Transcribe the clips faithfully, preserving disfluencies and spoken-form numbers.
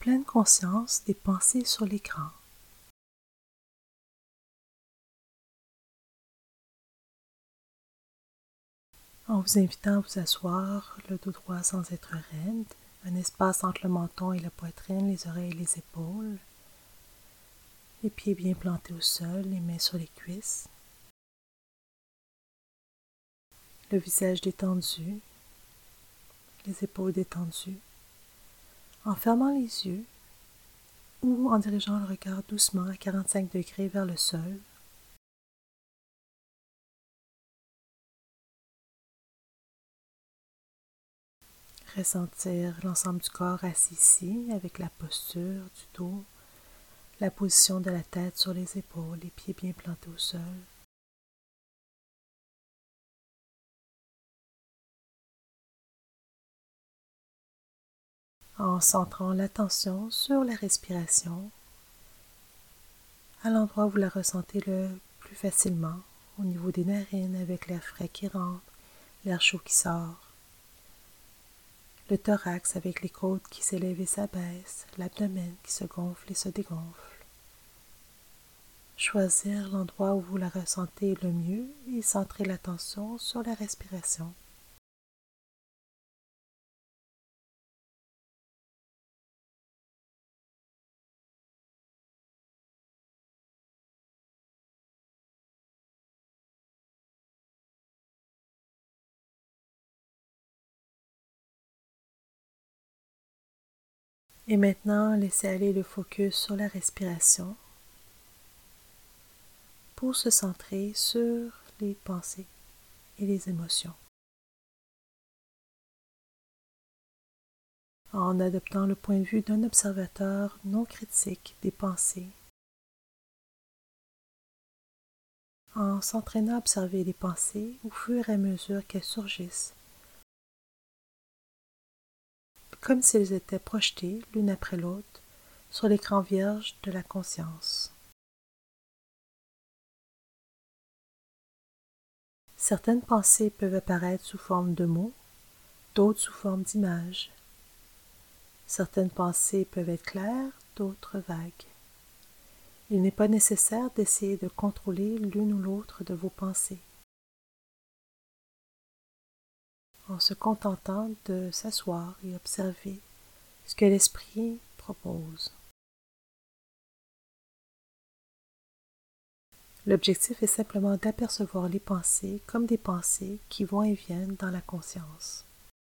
pleine conscience des pensées sur l'écran. En vous invitant à vous asseoir, le dos droit sans être raide, un espace entre le menton et la poitrine, les oreilles et les épaules, les pieds bien plantés au sol, les mains sur les cuisses, le visage détendu, les épaules détendues, en fermant les yeux ou en dirigeant le regard doucement à quarante-cinq degrés vers le sol. Ressentir l'ensemble du corps assis ici avec la posture du dos, la position de la tête sur les épaules, les pieds bien plantés au sol. En centrant l'attention sur la respiration, à l'endroit où vous la ressentez le plus facilement, au niveau des narines avec l'air frais qui rentre, l'air chaud qui sort, le thorax avec les côtes qui s'élèvent et s'abaissent, l'abdomen qui se gonfle et se dégonfle. Choisir l'endroit où vous la ressentez le mieux et centrer l'attention sur la respiration. Et maintenant, laissez aller le focus sur la respiration pour se centrer sur les pensées et les émotions. En adoptant le point de vue d'un observateur non critique des pensées, en s'entraînant à observer les pensées au fur et à mesure qu'elles surgissent, comme si elles étaient projetées l'une après l'autre sur l'écran vierge de la conscience. Certaines pensées peuvent apparaître sous forme de mots, d'autres sous forme d'images. Certaines pensées peuvent être claires, d'autres vagues. Il n'est pas nécessaire d'essayer de contrôler l'une ou l'autre de vos pensées. En se contentant de s'asseoir et observer ce que l'esprit propose. L'objectif est simplement d'apercevoir les pensées comme des pensées qui vont et viennent dans la conscience.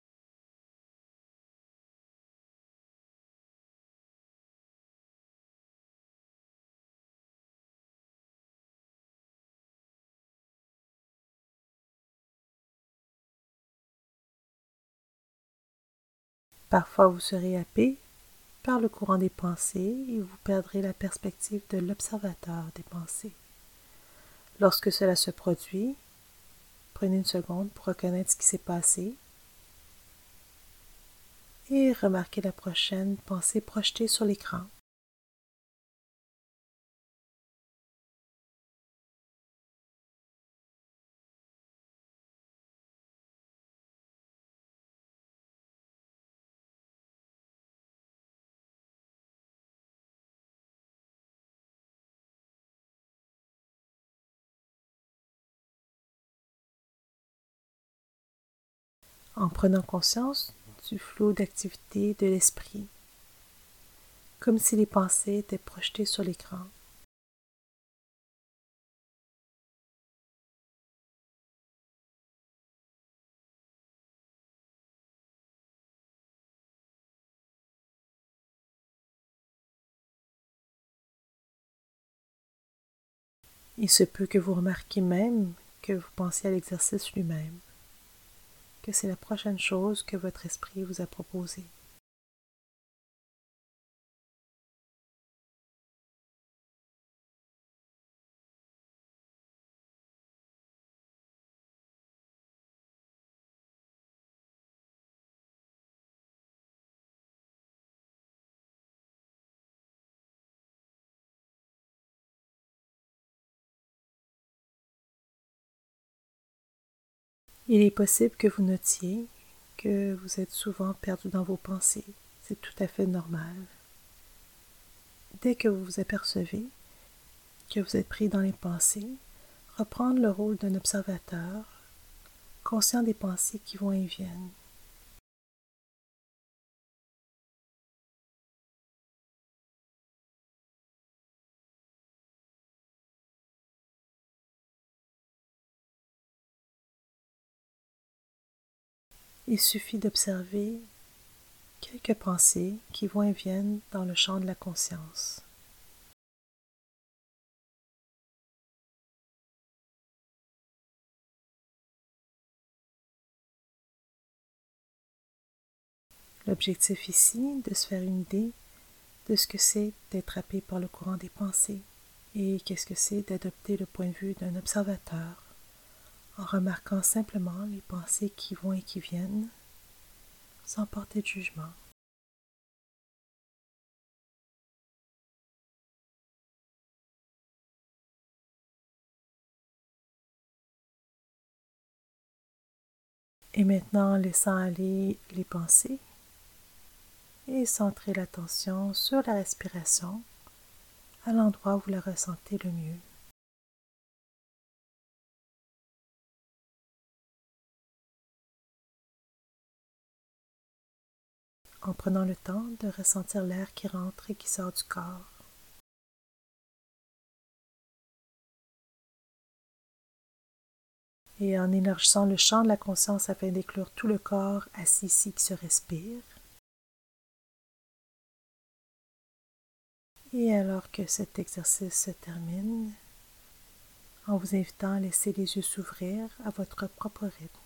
Parfois vous serez happé par le courant des pensées et vous perdrez la perspective de l'observateur des pensées. Lorsque cela se produit, prenez une seconde pour reconnaître ce qui s'est passé et remarquez la prochaine pensée projetée sur l'écran. En prenant conscience du flot d'activité de l'esprit, comme si les pensées étaient projetées sur l'écran. Il se peut que vous remarquiez même que vous pensiez à l'exercice lui-même, que c'est la prochaine chose que votre esprit vous a proposée. Il est possible que vous notiez que vous êtes souvent perdu dans vos pensées. C'est tout à fait normal. dès que vous vous apercevez que vous êtes pris dans les pensées, reprendre le rôle d'un observateur, conscient des pensées qui vont et viennent. Il suffit d'observer quelques pensées qui vont et viennent dans le champ de la conscience. L'objectif ici, de se faire une idée de ce que c'est d'être happé par le courant des pensées et qu'est-ce que c'est d'adopter le point de vue d'un observateur en remarquant simplement les pensées qui vont et qui viennent sans porter de jugement. Et maintenant, laissant aller les pensées et centrer l'attention sur la respiration à l'endroit où vous la ressentez le mieux. En prenant le temps de ressentir l'air qui rentre et qui sort du corps. Et en élargissant le champ de la conscience afin d'inclure tout le corps assis ici qui se respire. Et alors que cet exercice se termine, en vous invitant à laisser les yeux s'ouvrir à votre propre rythme.